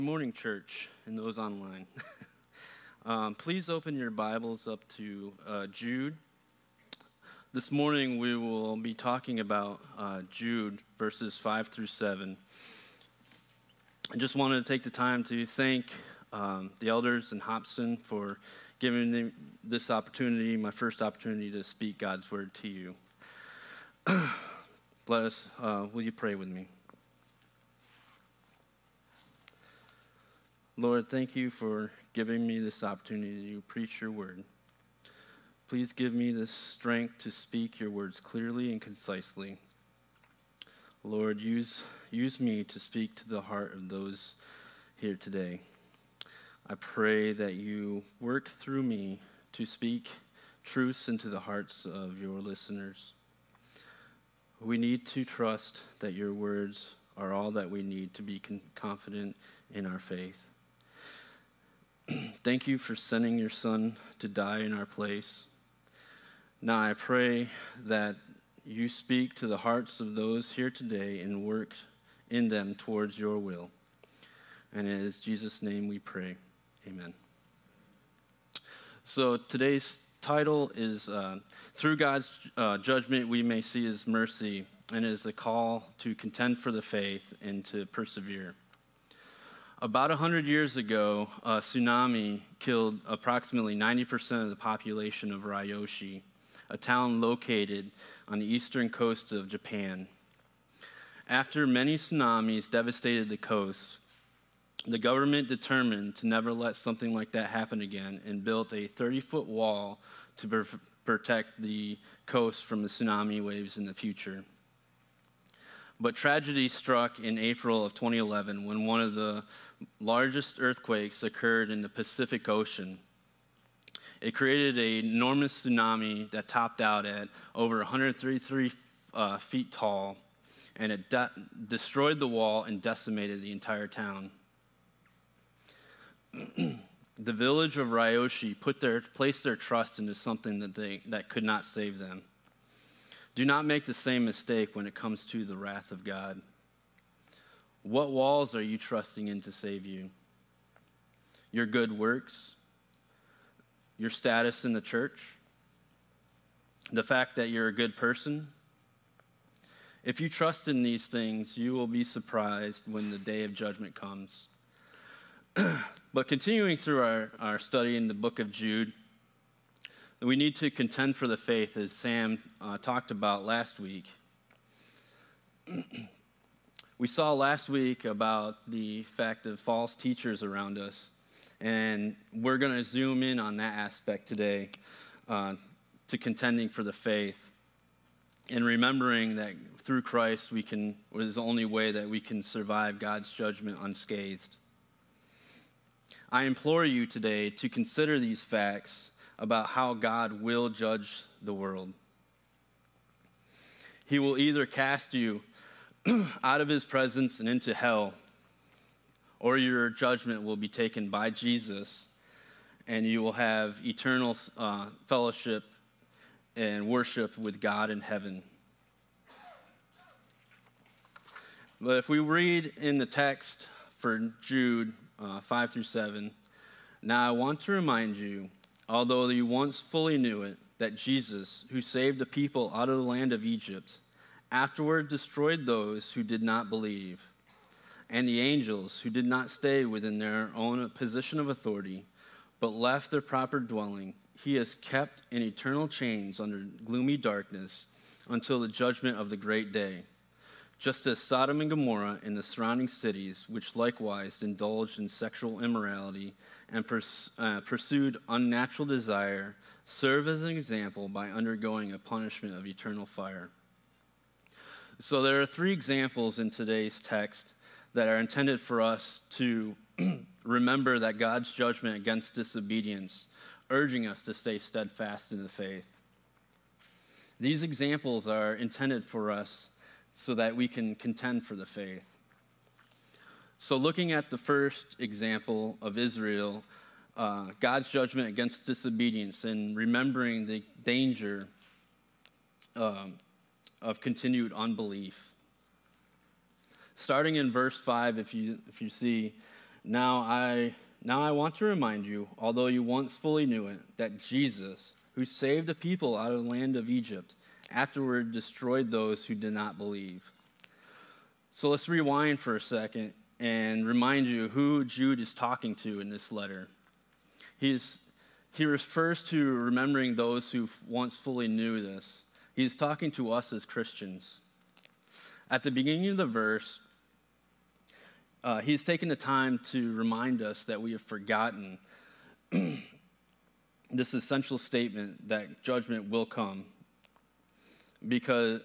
Good morning, church, and those online. Please open your Bibles up to Jude. This morning we will be talking about Jude, verses 5 through 7. I just wanted to take the time to thank the elders in Hobson for giving me this opportunity, my first opportunity to speak God's word to you. Will you pray with me? Lord, thank you for giving me this opportunity to preach your word. Please give me the strength to speak your words clearly and concisely. Lord, use me to speak to the heart of those here today. I pray that you work through me to speak truths into the hearts of your listeners. We need to trust that your words are all that we need to be confident in our faith. Thank you for sending your son to die in our place. Now I pray that you speak to the hearts of those here today and work in them towards your will. And it is Jesus' name we pray. Amen. So today's title is Through God's Judgment We May See His Mercy, and is a call to contend for the faith and to persevere. About 100 years ago, a tsunami killed approximately 90% of the population of Ryoshi, a town located on the eastern coast of Japan. After many tsunamis devastated the coast, the government determined to never let something like that happen again and built a 30-foot wall to protect the coast from the tsunami waves in the future. But tragedy struck in April of 2011 when one of the largest earthquakes occurred in the Pacific Ocean. It created an enormous tsunami that topped out at over 133 feet tall, and it destroyed the wall and decimated the entire town. The village of Ryoshi placed their trust into something that could not save them. Do not make the same mistake when it comes to the wrath of God. What walls are you trusting in to save you? Your good works? Your status in the church? The fact that you're a good person? If you trust in these things, you will be surprised when the day of judgment comes. But continuing through our study in the book of Jude, we need to contend for the faith, as Sam talked about last week. We saw last week about the fact of false teachers around us, and we're going to zoom in on that aspect today to contending for the faith and remembering that through Christ is the only way that we can survive God's judgment unscathed. I implore you today to consider these facts about how God will judge the world. He will either cast you out of his presence and into hell, or your judgment will be taken by Jesus, and you will have eternal fellowship and worship with God in heaven. But if we read in the text for Jude 5 through 7, now I want to remind you, although you once fully knew it, that Jesus, who saved the people out of the land of Egypt, afterward destroyed those who did not believe, and the angels who did not stay within their own position of authority, but left their proper dwelling, he has kept in eternal chains under gloomy darkness until the judgment of the great day. Just as Sodom and Gomorrah and the surrounding cities, which likewise indulged in sexual immorality and pursued unnatural desire, serve as an example by undergoing a punishment of eternal fire. So there are three examples in today's text that are intended for us to remember that God's judgment against disobedience, urging us to stay steadfast in the faith. These examples are intended for us so that we can contend for the faith. So looking at the first example of Israel, God's judgment against disobedience, and remembering the danger of continued unbelief. Starting in verse 5, if you see, Now I want to remind you, although you once fully knew it, that Jesus, who saved the people out of the land of Egypt, afterward destroyed those who did not believe. So let's rewind for a second and remind you who Jude is talking to in this letter. He refers to remembering those who once fully knew this. He's talking to us as Christians. At the beginning of the verse, he's taken the time to remind us that we have forgotten this essential statement that judgment will come. Because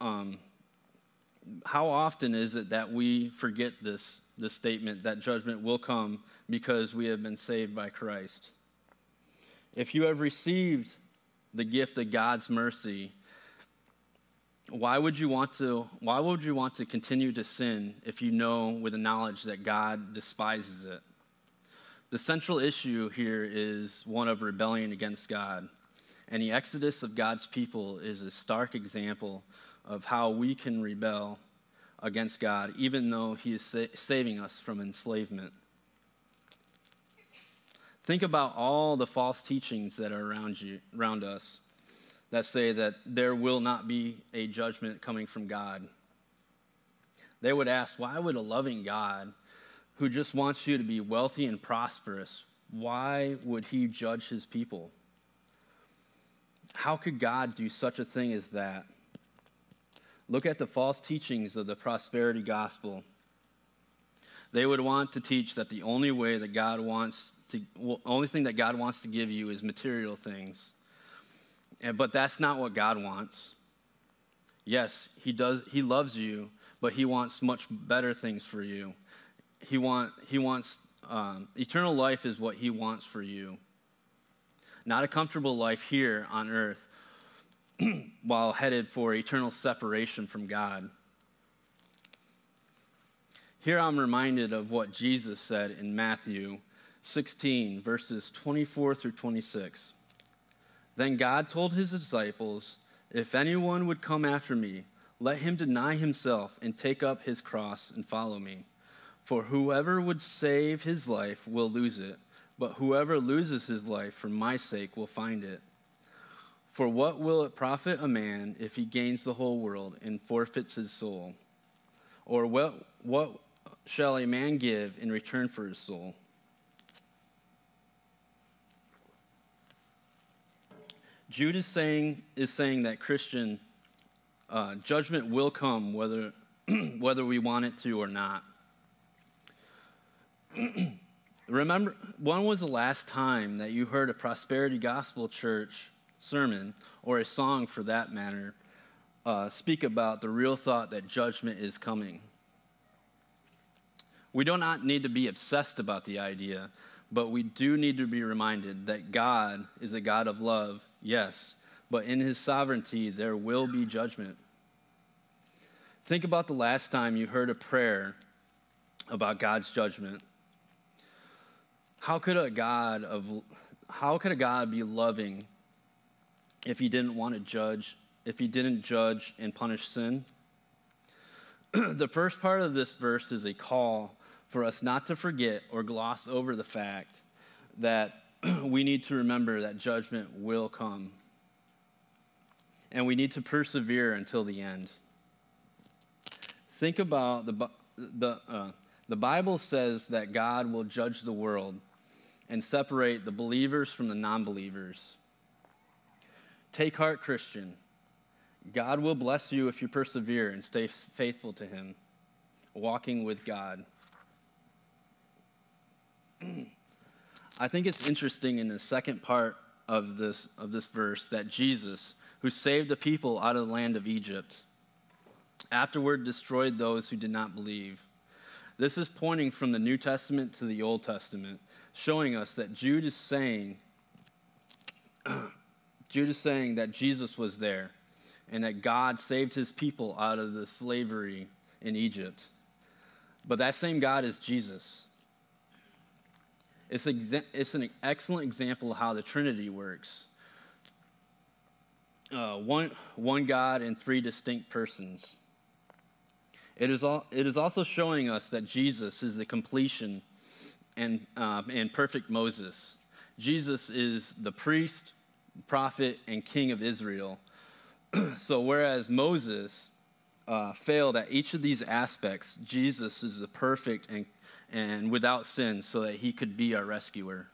how often is it that we forget this statement that judgment will come because we have been saved by Christ? If you have received the gift of God's mercy, why would you want to continue to sin if you know with the knowledge that God despises it? The central issue here is one of rebellion against God, and the exodus of God's people is a stark example of how we can rebel against God even though he is saving us from enslavement. Think about all the false teachings that are around us that say that there will not be a judgment coming from God. They would ask, why would a loving God who just wants you to be wealthy and prosperous, why would he judge his people? How could God do such a thing as that? Look at the false teachings of the prosperity gospel. They would want to teach that the only thing that God wants to give you is material things. But that's not what God wants. Yes, he loves you, but he wants much better things for you. He wants eternal life is what he wants for you. Not a comfortable life here on earth while headed for eternal separation from God. Here I'm reminded of what Jesus said in Matthew 16, verses 24 through 26. Then God told his disciples, "If anyone would come after me, let him deny himself and take up his cross and follow me. For whoever would save his life will lose it, but whoever loses his life for my sake will find it. For what will it profit a man if he gains the whole world and forfeits his soul? Or what shall a man give in return for his soul?" Jude is saying that Christian judgment will come whether we want it to or not. Remember, when was the last time that you heard a Prosperity Gospel Church sermon, or a song for that matter, speak about the real thought that judgment is coming? We do not need to be obsessed about the idea, but we do need to be reminded that God is a God of love, yes, but in his sovereignty there will be judgment. Think about the last time you heard a prayer about God's judgment. How could a God be loving if he didn't want to judge, if he didn't judge and punish sin? The first part of this verse is a call for us not to forget or gloss over the fact that we need to remember that judgment will come. And we need to persevere until the end. Think about the Bible says that God will judge the world and separate the believers from the non-believers. Take heart, Christian. God will bless you if you persevere and stay faithful to him, walking with God. I think it's interesting in the second part of this verse that Jesus, who saved the people out of the land of Egypt, afterward destroyed those who did not believe. This is pointing from the New Testament to the Old Testament, showing us that Jude is saying that Jesus was there and that God saved his people out of the slavery in Egypt. But that same God is Jesus. It's an excellent example of how the Trinity works. One God in three distinct persons. It is also showing us that Jesus is the completion and perfect Moses. Jesus is the priest, prophet, and king of Israel. So whereas Moses failed at each of these aspects, Jesus is the perfect and without sin so that he could be our rescuer.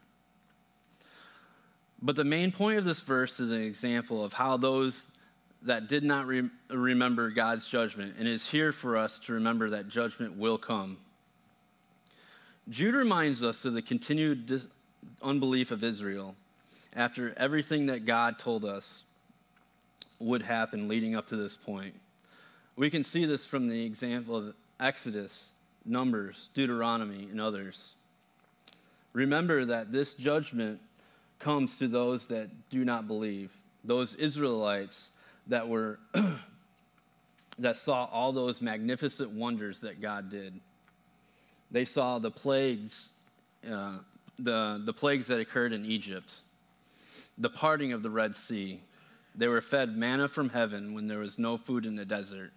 But the main point of this verse is an example of how those that did not remember God's judgment, and is here for us to remember that judgment will come. Jude reminds us of the continued unbelief of Israel after everything that God told us would happen leading up to this point. We can see this from the example of Exodus, Numbers, Deuteronomy, and others. Remember that this judgment comes to those that do not believe, those Israelites that were that saw all those magnificent wonders that God did. They saw the plagues, the plagues that occurred in Egypt, the parting of the Red Sea. They were fed manna from heaven when there was no food in the desert.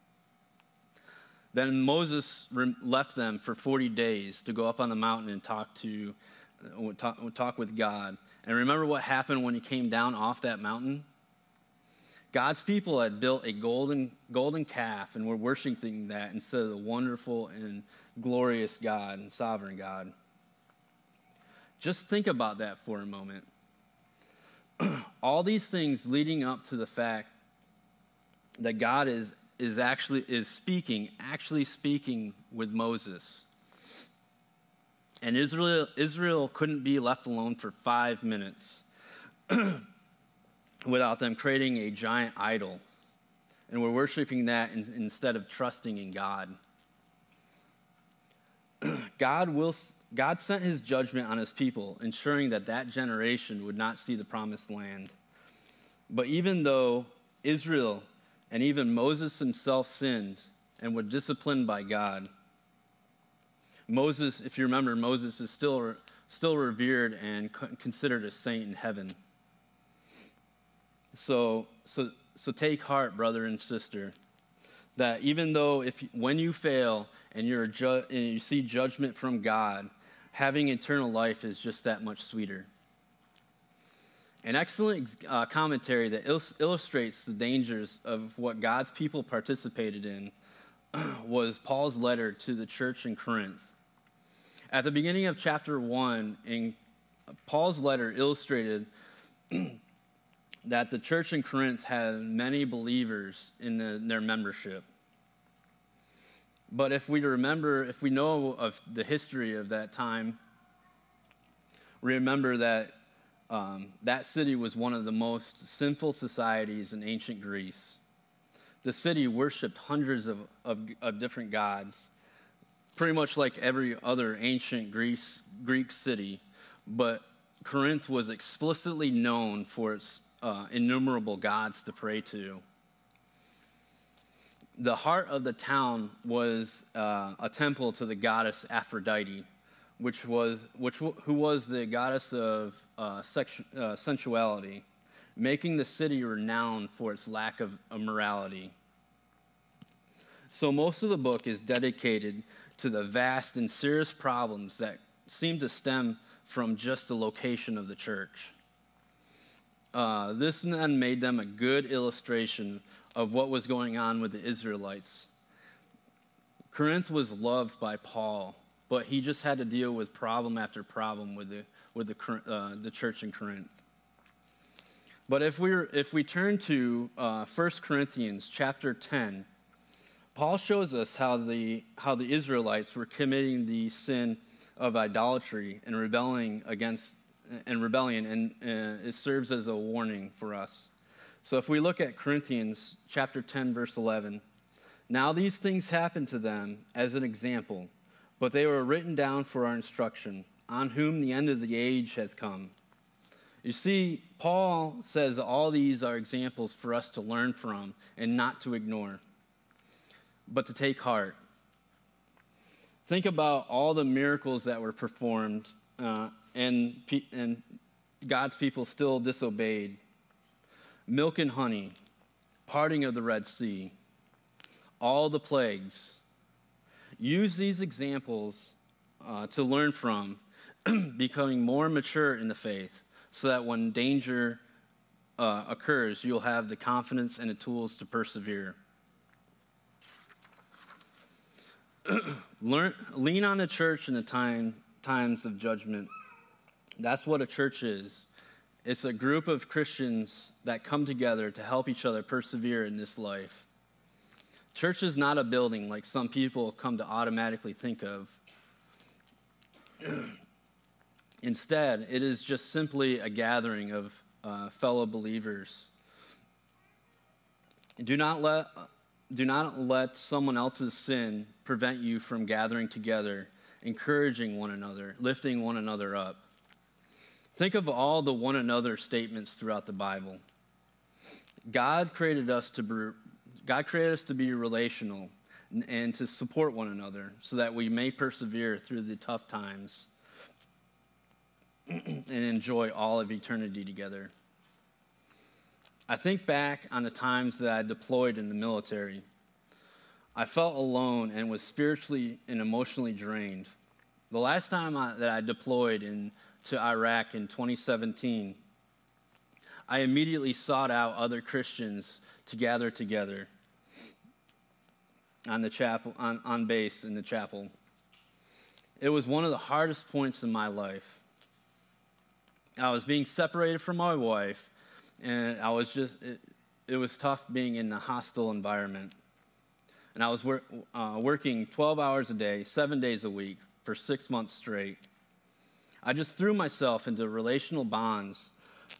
Then Moses left them for 40 days to go up on the mountain and talk with God. And remember what happened when he came down off that mountain? God's people had built a golden calf and were worshiping that instead of the wonderful and glorious God and sovereign God. Just think about that for a moment. All these things leading up to the fact that God is actually speaking with Moses. And Israel couldn't be left alone for 5 minutes without them creating a giant idol. And we're worshiping that instead of trusting in God. God sent his judgment on his people, ensuring that generation would not see the promised land. But even though Israel and even Moses himself sinned and were disciplined by God, Moses, if you remember, Moses is still revered and considered a saint in heaven. So take heart, brother and sister, that even though when you fail and you see judgment from God, having eternal life is just that much sweeter. An excellent commentary that illustrates the dangers of what God's people participated in was Paul's letter to the church in Corinth. At the beginning of chapter 1, Paul's letter illustrated that the church in Corinth had many believers in their membership. But if we know of the history of that time, remember that that city was one of the most sinful societies in ancient Greece. The city worshipped hundreds of different gods, pretty much like every other ancient Greek city, but Corinth was explicitly known for its innumerable gods to pray to. The heart of the town was a temple to the goddess Aphrodite, who was the goddess of sensuality, making the city renowned for its lack of morality. So most of the book is dedicated to the vast and serious problems that seem to stem from just the location of the church. This then made them a good illustration of what was going on with the Israelites. Corinth was loved by Paul, but he just had to deal with problem after problem with the church in Corinth. But if we turn to 1 Corinthians chapter 10, Paul shows us how the Israelites were committing the sin of idolatry and rebellion, and it serves as a warning for us. So if we look at Corinthians chapter 10, verse 11, now these things happened to them as an example, but they were written down for our instruction, on whom the end of the age has come. You see, Paul says all these are examples for us to learn from and not to ignore, but to take heart. Think about all the miracles that were performed, and God's people still disobeyed. Milk and honey, parting of the Red Sea, all the plagues. Use these examples to learn from, becoming more mature in the faith, so that when danger occurs, you'll have the confidence and the tools to persevere. Lean on the church in the times of judgment. That's what a church is. It's a group of Christians that come together to help each other persevere in this life. Church is not a building like some people come to automatically think of. Instead, it is just simply a gathering of fellow believers. Do not let someone else's sin prevent you from gathering together, encouraging one another, lifting one another up. Think of all the one another statements throughout the Bible. God created us to be relational and to support one another so that we may persevere through the tough times and enjoy all of eternity together. I think back on the times that I deployed in the military. I felt alone and was spiritually and emotionally drained. The last time that I deployed to Iraq in 2017, I immediately sought out other Christians to gather together on the chapel, on base in the chapel. It was one of the hardest points in my life. I was being separated from my wife, and it was tough being in a hostile environment. And I was working 12 hours a day, 7 days a week for 6 months straight. I just threw myself into relational bonds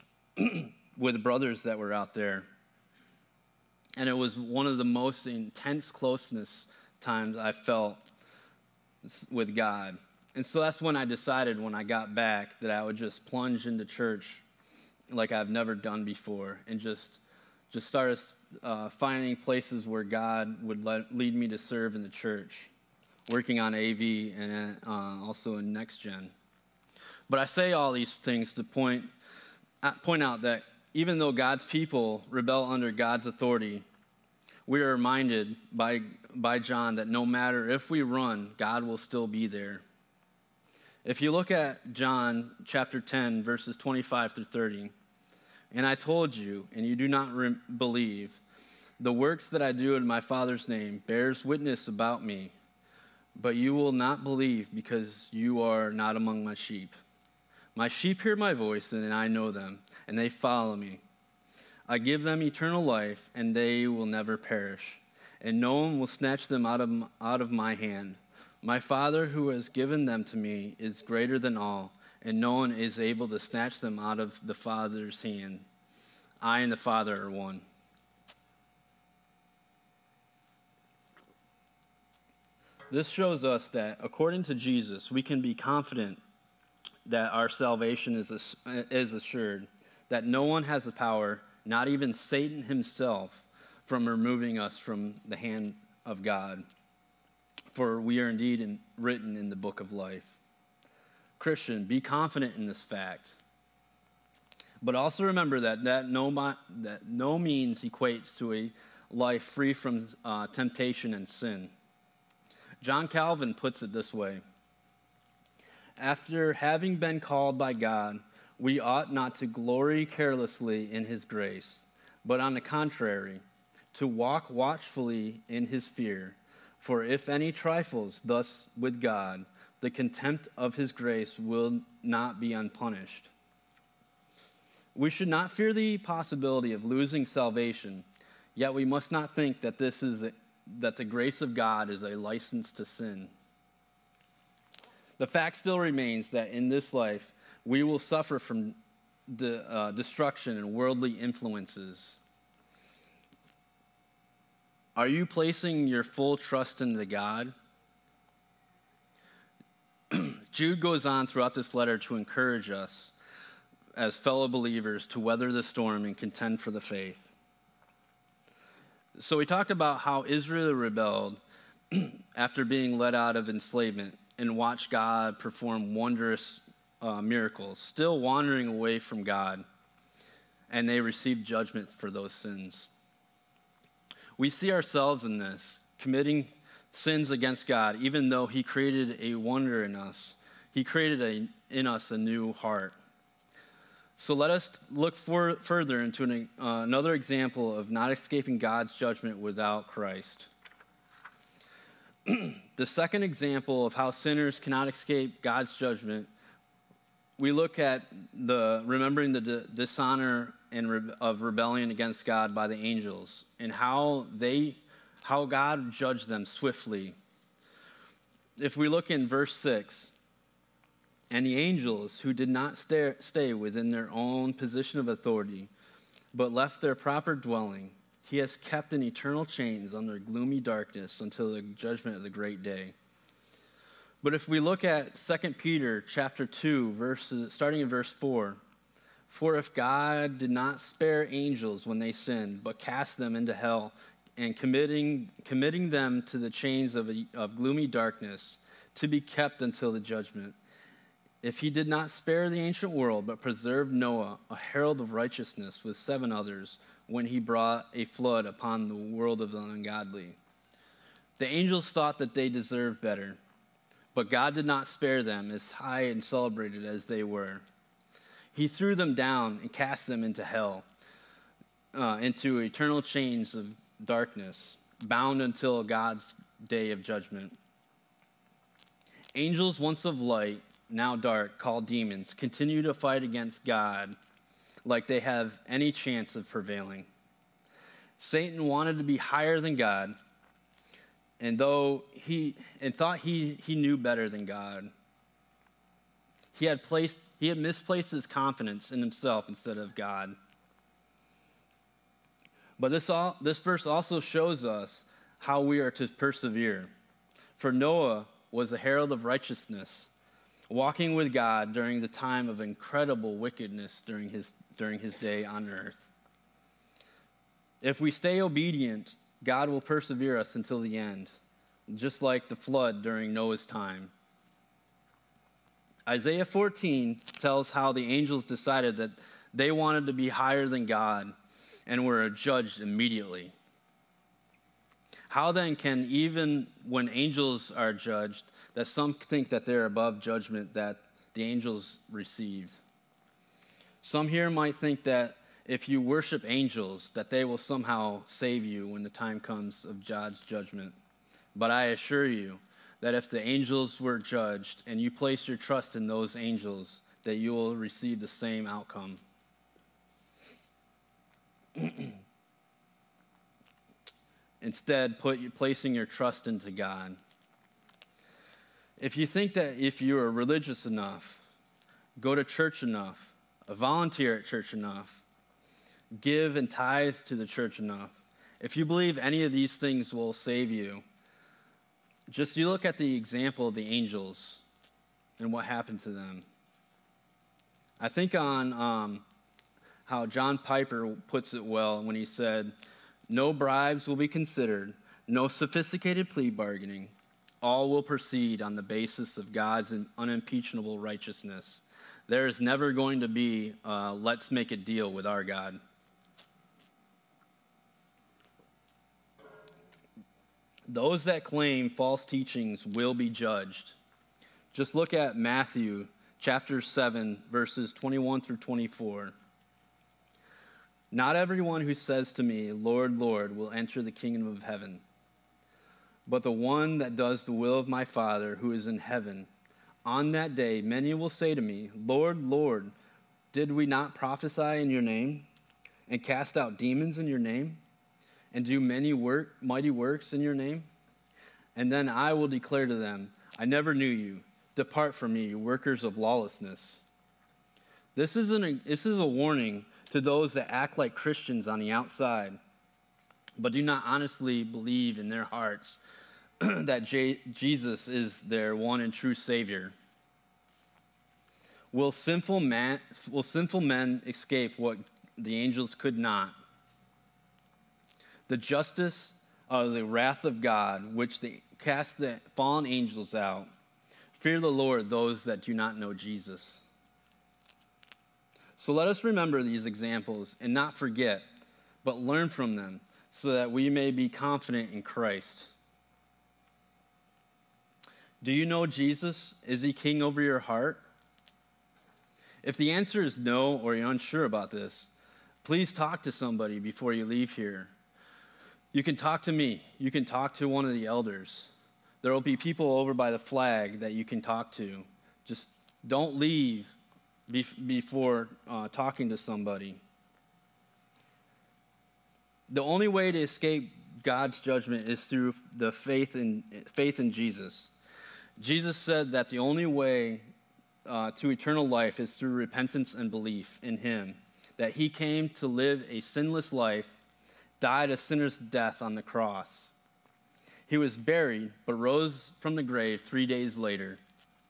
with brothers that were out there. And it was one of the most intense closeness times I felt with God. And so that's when I decided when I got back that I would just plunge into church like I've never done before and just started finding places where God would lead me to serve in the church, working on AV and also in Next Gen. But I say all these things to point out that even though God's people rebel under God's authority, we are reminded by John that no matter if we run, God will still be there. If you look at John chapter 10, verses 25 through 30, and I told you, and you do not believe, the works that I do in my Father's name bears witness about me, but you will not believe because you are not among my sheep. My sheep hear my voice, and I know them, and they follow me. I give them eternal life, and they will never perish, and no one will snatch them out of my hand. My Father who has given them to me is greater than all, and no one is able to snatch them out of the Father's hand. I and the Father are one. This shows us that according to Jesus, we can be confident that our salvation is assured, that no one has the power, not even Satan himself, from removing us from the hand of God. For we are indeed written in the book of life. Christian, be confident in this fact. But also remember that no means equates to a life free from temptation and sin. John Calvin puts it this way: after having been called by God, we ought not to glory carelessly in his grace, but on the contrary, to walk watchfully in his fear. For if any trifles thus with God, the contempt of his grace will not be unpunished. We should not fear the possibility of losing salvation, yet we must not think that that the grace of God is a license to sin. The fact still remains that in this life, we will suffer from destruction and worldly influences. Are you placing your full trust in the God? Jude goes on throughout this letter to encourage us as fellow believers to weather the storm and contend for the faith. So we talked about how Israel rebelled after being led out of enslavement and watched God perform wondrous miracles, still wandering away from God, and they received judgment for those sins. We see ourselves in this, committing sins against God, even though he created a wonder in us. He created in us a new heart. So let us look further into another example of not escaping God's judgment without Christ. The second example of how sinners cannot escape God's judgment, we look at remembering the dishonor of rebellion against God by the angels and how God judged them swiftly. If we look in verse 6, and the angels who did not stay within their own position of authority, but left their proper dwelling, he has kept in eternal chains under gloomy darkness until the judgment of the great day. But if we look at 2 Peter chapter 2, starting in verse 4, for if God did not spare angels when they sinned, but cast them into hell, and committing them to the chains of gloomy darkness, to be kept until the judgment. If he did not spare the ancient world, but preserved Noah, a herald of righteousness, with 7 others, when he brought a flood upon the world of the ungodly. The angels thought that they deserved better, but God did not spare them, as high and celebrated as they were. He threw them down and cast them into hell, into eternal chains of darkness, bound until God's day of judgment. Angels once of light, now dark, called demons, continue to fight against God like they have any chance of prevailing. Satan wanted to be higher than God, and thought he knew better than God. He had misplaced his confidence in himself instead of God. But this verse also shows us how we are to persevere. For Noah was a herald of righteousness, walking with God during the time of incredible wickedness during his day on earth. If we stay obedient, God will persevere us until the end, just like the flood during Noah's time. Isaiah 14 tells how the angels decided that they wanted to be higher than God and were judged immediately. How then can, even when angels are judged, that some think that they're above judgment that the angels received? Some here might think that if you worship angels, that they will somehow save you when the time comes of God's judgment. But I assure you that if the angels were judged and you place your trust in those angels, that you will receive the same outcome. Instead, placing your trust into God. If you think that if you are religious enough, go to church enough, volunteer at church enough, give and tithe to the church enough, if you believe any of these things will save you, you look at the example of the angels and what happened to them. I think on how John Piper puts it well when he said, no bribes will be considered, no sophisticated plea bargaining. All will proceed on the basis of God's unimpeachable righteousness. There is never going to be, let's make a deal with our God. Those that claim false teachings will be judged. Just look at Matthew chapter 7, verses 21 through 24. Not everyone who says to me, Lord, Lord, will enter the kingdom of heaven, but the one that does the will of my Father who is in heaven. On that day, many will say to me, Lord, Lord, did we not prophesy in your name and cast out demons in your name and do many mighty works in your name? And then I will declare to them, I never knew you. Depart from me, you workers of lawlessness. This is a warning to those that act like Christians on the outside, but do not honestly believe in their hearts that Jesus is their one and true Savior. Will sinful men escape what the angels could not? The justice of the wrath of God, which they cast the fallen angels out. Fear the Lord, those that do not know Jesus. So let us remember these examples and not forget, but learn from them so that we may be confident in Christ. Do you know Jesus? Is he king over your heart? If the answer is no, or you're unsure about this, please talk to somebody before you leave here. You can talk to me. You can talk to one of the elders. There will be people over by the flag that you can talk to. Just don't leave before talking to somebody. The only way to escape God's judgment is through the faith in Jesus. Jesus said that the only way to eternal life is through repentance and belief in him, that he came to live a sinless life, died a sinner's death on the cross. He was buried, but rose from the grave 3 days later.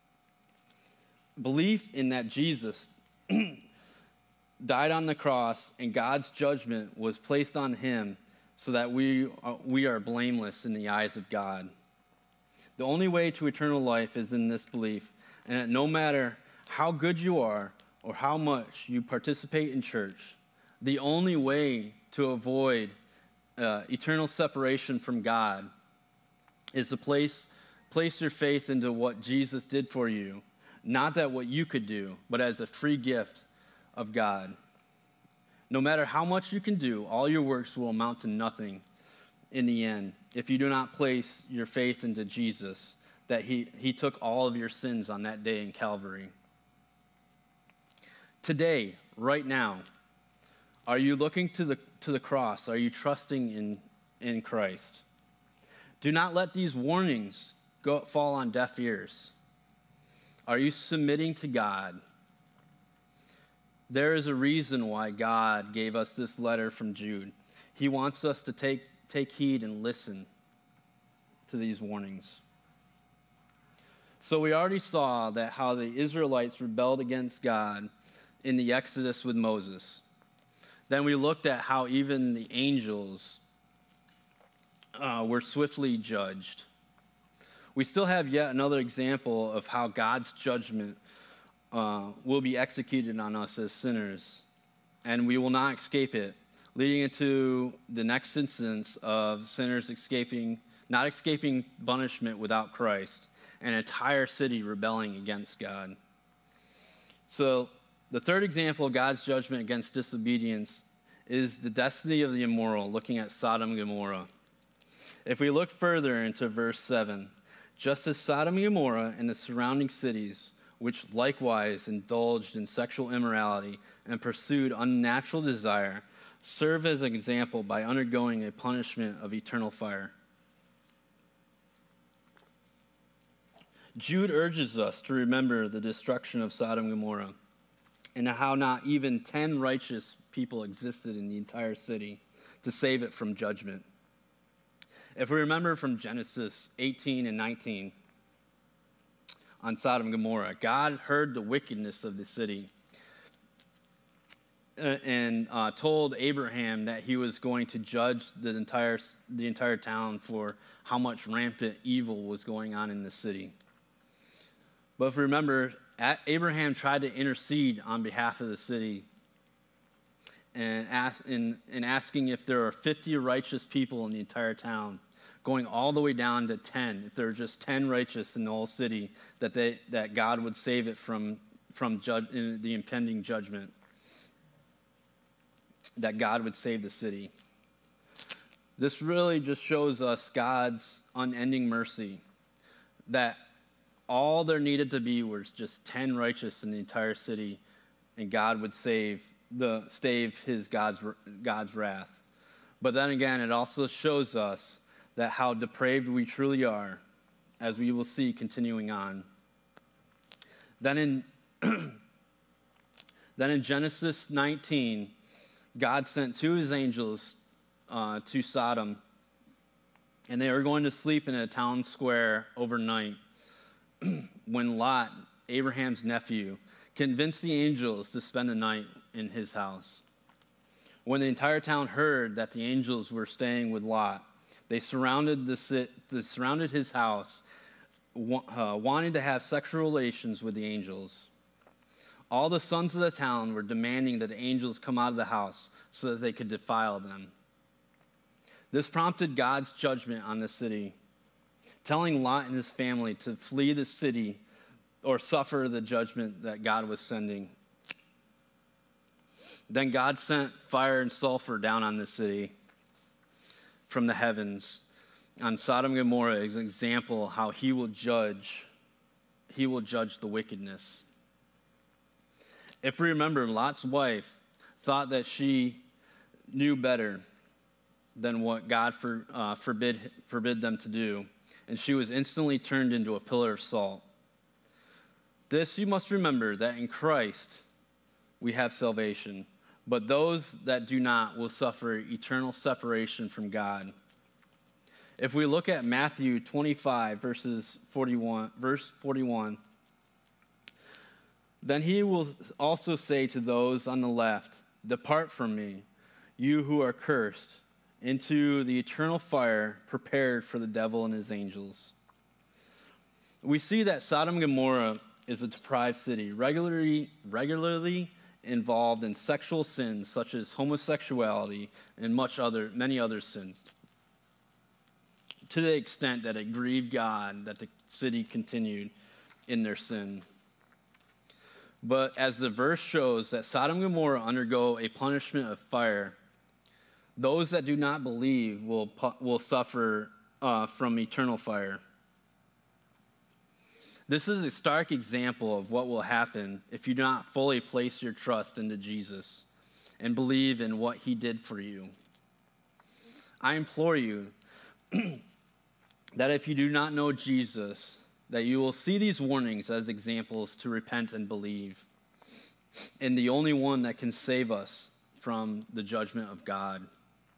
Belief in that Jesus died on the cross and God's judgment was placed on him so that we are blameless in the eyes of God. The only way to eternal life is in this belief, and that no matter how good you are or how much you participate in church, the only way to avoid eternal separation from God is to place your faith into what Jesus did for you, not that what you could do, but as a free gift of God. No matter how much you can do, all your works will amount to nothing in the end if you do not place your faith into Jesus, that he took all of your sins on that day in Calvary. Today, right now, are you looking to the cross? Are you trusting in Christ? Do not let these warnings fall on deaf ears. Are you submitting to God? There is a reason why God gave us this letter from Jude. He wants us to take heed and listen to these warnings. So we already saw that how the Israelites rebelled against God in the Exodus with Moses. Then we looked at how even the angels were swiftly judged. We still have yet another example of how God's judgment will be executed on us as sinners, and we will not escape it, leading into the next instance of sinners not escaping punishment without Christ, an entire city rebelling against God. So the third example of God's judgment against disobedience is the destiny of the immoral, looking at Sodom and Gomorrah. If we look further into verse 7, just as Sodom and Gomorrah and the surrounding cities, which likewise indulged in sexual immorality and pursued unnatural desire, serve as an example by undergoing a punishment of eternal fire. Jude urges us to remember the destruction of Sodom and Gomorrah and how not even 10 righteous people existed in the entire city to save it from judgment. If we remember from Genesis 18 and 19 on Sodom and Gomorrah, God heard the wickedness of the city and told Abraham that he was going to judge the entire town for how much rampant evil was going on in the city. But if we remember, Abraham tried to intercede on behalf of the city and asking if there are 50 righteous people in the entire town, going all the way down to 10, if there are just 10 righteous in the whole city, that God would save it from the impending judgment, that God would save the city. This really just shows us God's unending mercy, that all there needed to be was just 10 righteous in the entire city, and God would save God's wrath. But then again, it also shows us that how depraved we truly are, as we will see continuing on. Then in Genesis 19, God sent two of his angels to Sodom, and they were going to sleep in a town square overnight when Lot, Abraham's nephew, convinced the angels to spend the night in his house. When the entire town heard that the angels were staying with Lot, they surrounded his house, wanting to have sexual relations with the angels. All the sons of the town were demanding that the angels come out of the house so that they could defile them. This prompted God's judgment on the city. telling Lot and his family to flee the city or suffer the judgment that God was sending. Then God sent fire and sulfur down on the city from the heavens on Sodom and Gomorrah as an example of how he will judge the wickedness. If we remember, Lot's wife thought that she knew better than what God forbid them to do, and she was instantly turned into a pillar of salt. This you must remember, that in Christ we have salvation, but those that do not will suffer eternal separation from God. If we look at Matthew 25, verse 41, then he will also say to those on the left, "Depart from me, you who are cursed, into the eternal fire prepared for the devil and his angels." We see that Sodom and Gomorrah is a depraved city, regularly involved in sexual sins such as homosexuality and many other sins, to the extent that it grieved God that the city continued in their sin. But as the verse shows that Sodom and Gomorrah undergo a punishment of fire, those that do not believe will suffer from eternal fire. This is a stark example of what will happen if you do not fully place your trust into Jesus and believe in what he did for you. I implore you that if you do not know Jesus, that you will see these warnings as examples to repent and believe in the only one that can save us from the judgment of God.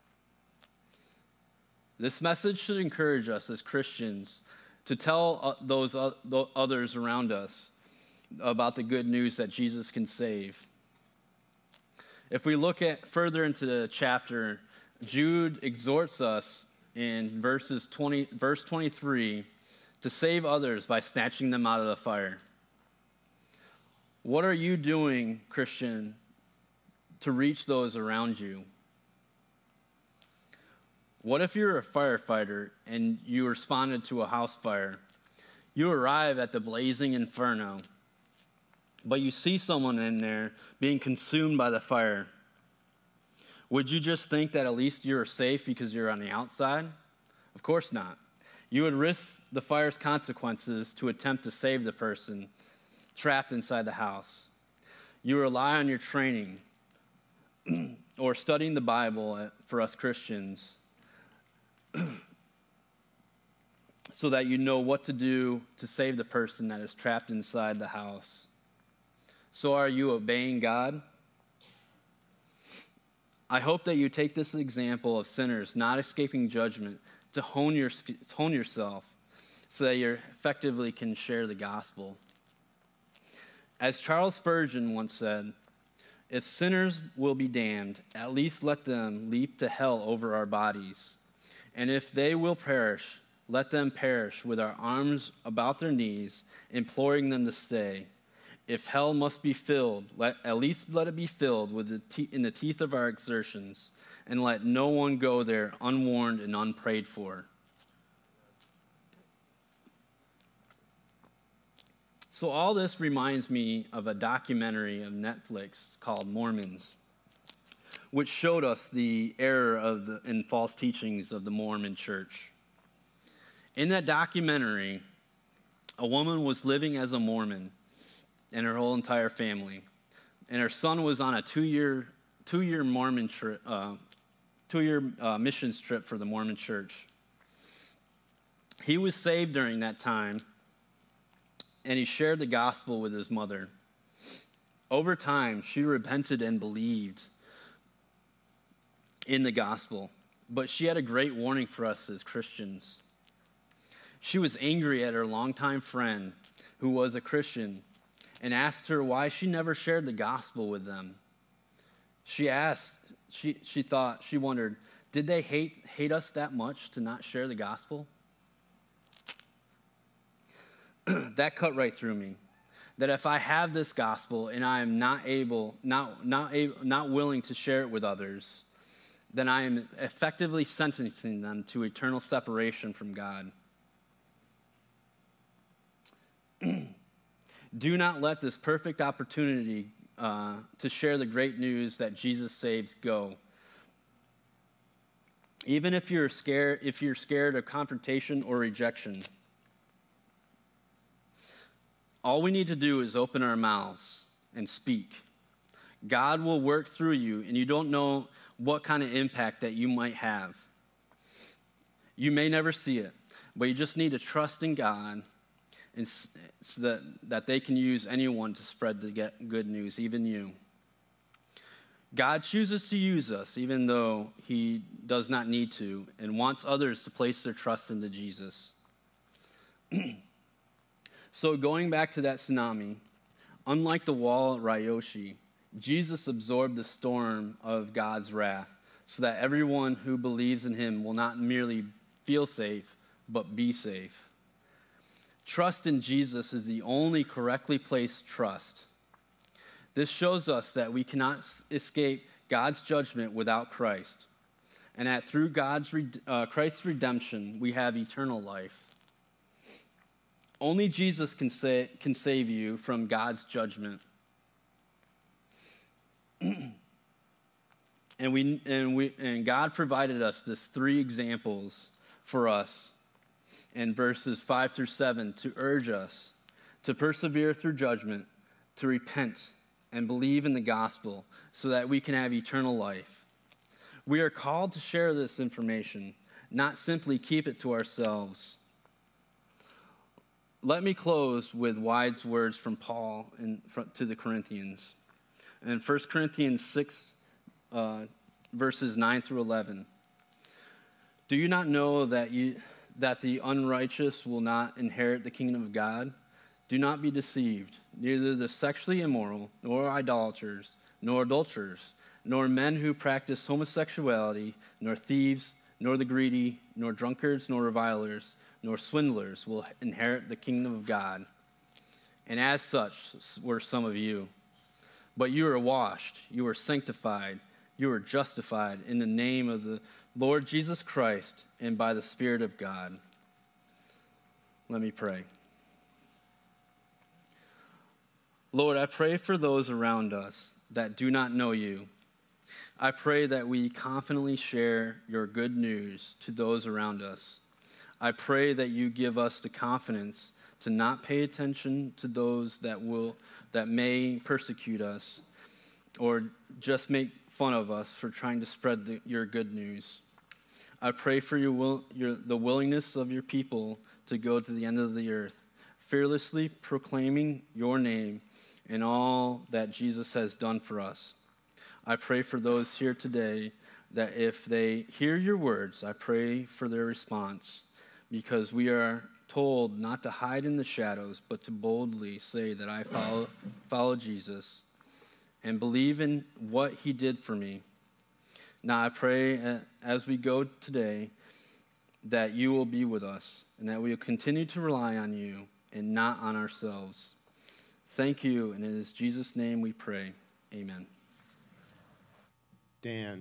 This message should encourage us as Christians to tell those others around us about the good news that Jesus can save. If we look at further into the chapter, Jude exhorts us in verse 23 to save others by snatching them out of the fire. What are you doing, Christian, to reach those around you? What if you're a firefighter and you responded to a house fire? You arrive at the blazing inferno, but you see someone in there being consumed by the fire. Would you just think that at least you're safe because you're on the outside? Of course not. You would risk the fire's consequences to attempt to save the person trapped inside the house. You rely on your training or studying the Bible for us Christians so that you know what to do to save the person that is trapped inside the house. So are you obeying God? I hope that you take this example of sinners not escaping judgment to hone yourself so that you effectively can share the gospel. As Charles Spurgeon once said, "If sinners will be damned, at least let them leap to hell over our bodies. And if they will perish, let them perish with our arms about their knees, imploring them to stay. If hell must be filled, at least let it be filled in the teeth of our exertions, and let no one go there unwarned and unprayed for." So all this reminds me of a documentary of Netflix called Mormons, which showed us the error and false teachings of the Mormon church. In that documentary, a woman was living as a Mormon and her whole entire family, and her son was on a two-year Mormon trip, missions trip for the Mormon church. He was saved during that time, and he shared the gospel with his mother. Over time, she repented and believed in the gospel, but she had a great warning for us as Christians. She was angry at her longtime friend, who was a Christian, and asked her why she never shared the gospel with them. She wondered, did they hate us that much to not share the gospel? That cut right through me. That if I have this gospel and I am not willing to share it with others, then I am effectively sentencing them to eternal separation from God. Do not let this perfect opportunity to share the great news that Jesus saves go. Even if you're scared of confrontation or rejection, all we need to do is open our mouths and speak. God will work through you, and you don't know what kind of impact that you might have. You may never see it, but you just need to trust in God, and so that they can use anyone to spread the good news, even you. God chooses to use us, even though he does not need to, and wants others to place their trust into Jesus. So going back to that tsunami, unlike the wall at Ryoshi, Jesus absorbed the storm of God's wrath so that everyone who believes in him will not merely feel safe, but be safe. Trust in Jesus is the only correctly placed trust. This shows us that we cannot escape God's judgment without Christ, and that through Christ's redemption, we have eternal life. Only Jesus can save you from God's judgment. And God provided us this 3 examples for us in verses 5 through 7 to urge us to persevere through judgment, to repent and believe in the gospel so that we can have eternal life. We are called to share this information, not simply keep it to ourselves. Let me close with wise words from Paul to the Corinthians. In 1 Corinthians 6, verses 9 through 11. Do you not know that the unrighteous will not inherit the kingdom of God? Do not be deceived. Neither the sexually immoral, nor idolaters, nor adulterers, nor men who practice homosexuality, nor thieves, nor the greedy, nor drunkards, nor revilers, nor swindlers will inherit the kingdom of God. And as such were some of you. But you are washed, you are sanctified, you are justified in the name of the Lord Jesus Christ and by the Spirit of God. Let me pray. Lord, I pray for those around us that do not know you. I pray that we confidently share your good news to those around us. I pray that you give us the confidence to not pay attention to those that may persecute us or just make fun of us for trying to spread your good news. I pray for the willingness of your people to go to the end of the earth, fearlessly proclaiming your name and all that Jesus has done for us. I pray for those here today that if they hear your words, I pray for their response, because we are told not to hide in the shadows, but to boldly say that I follow Jesus and believe in what he did for me. Now I pray as we go today that you will be with us and that we will continue to rely on you and not on ourselves. Thank you, and it is Jesus' name we pray. Amen. Dan.